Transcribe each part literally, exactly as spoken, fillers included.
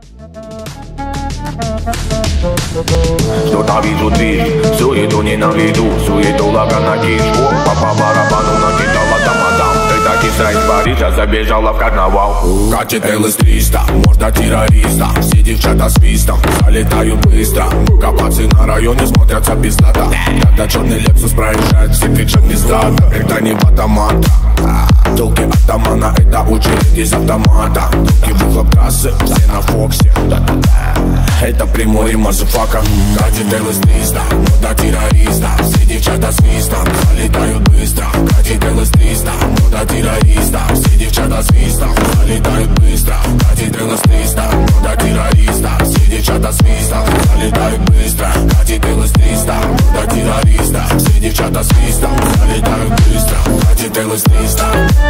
Что-то вижу, движ, суету ненавижу, суету лага на кишку. По барабану накидала тамадам. Это киса из Парижа забежала в карнавал. Катит эл эс триста, можно террориста. Все девчата свистом, залетают быстро. Капацы на районе смотрятся пиздата. Когда черный Лексус проезжает, все кричат пиздата. Это не в автомата. Толки атамана, это очередь из автомата. Толки выхлоп трассы, все на Фоксе. Это прямой мазафака. Катит эл эс триста, мода террориста. Все девчата свистом, залетают быстро. Катит эл эс триста, мода террориста. Все девчата свистом, залетают быстро. Катит эл эс триста, мода террориста. Все девчата свистом, залетают быстро. Катит эл эс триста, мода террориста. Все девчата свистом, залетают быстро. Катит эл эс триста.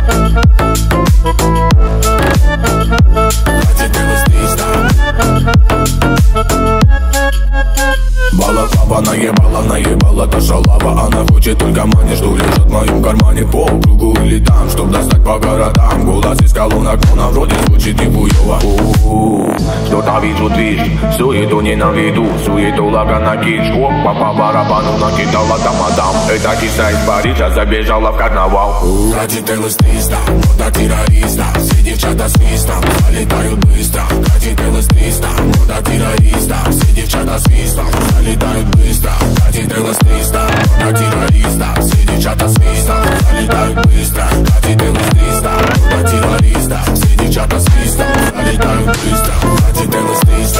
Катит эл эс триста. Балаклава наебала, наебала та шалава. Она хочет только мани, что лежит в моем кармане. По кругу или там, чтоб достать по городам. Голос из колонок, но на вроде звучит нихуёво. Что-то вижу, движ, суету ненавижу, суету лага на кишку. По барабану накидала тамадам. Это киса из Парижа забежала в карнавал. Катит эл эс триста, мода террориста. Все девчата свистом, залетают быстро. Катит эл эс триста, мода террориста. Все девчата свистом, залетают быстро. Катит эл эс триста, мода террориста. Все девчата свистом, залетают быстро. Катит эл эс триста, мода террориста. Все девчата свистом, залетают быстро. Катит эл эс триста.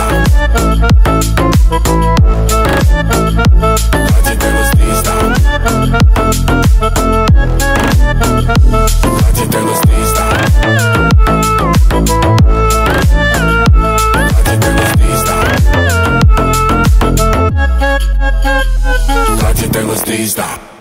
Катит эл эс триста. Катит эл эс триста. Катит эл эс триста. Катит эл эс триста.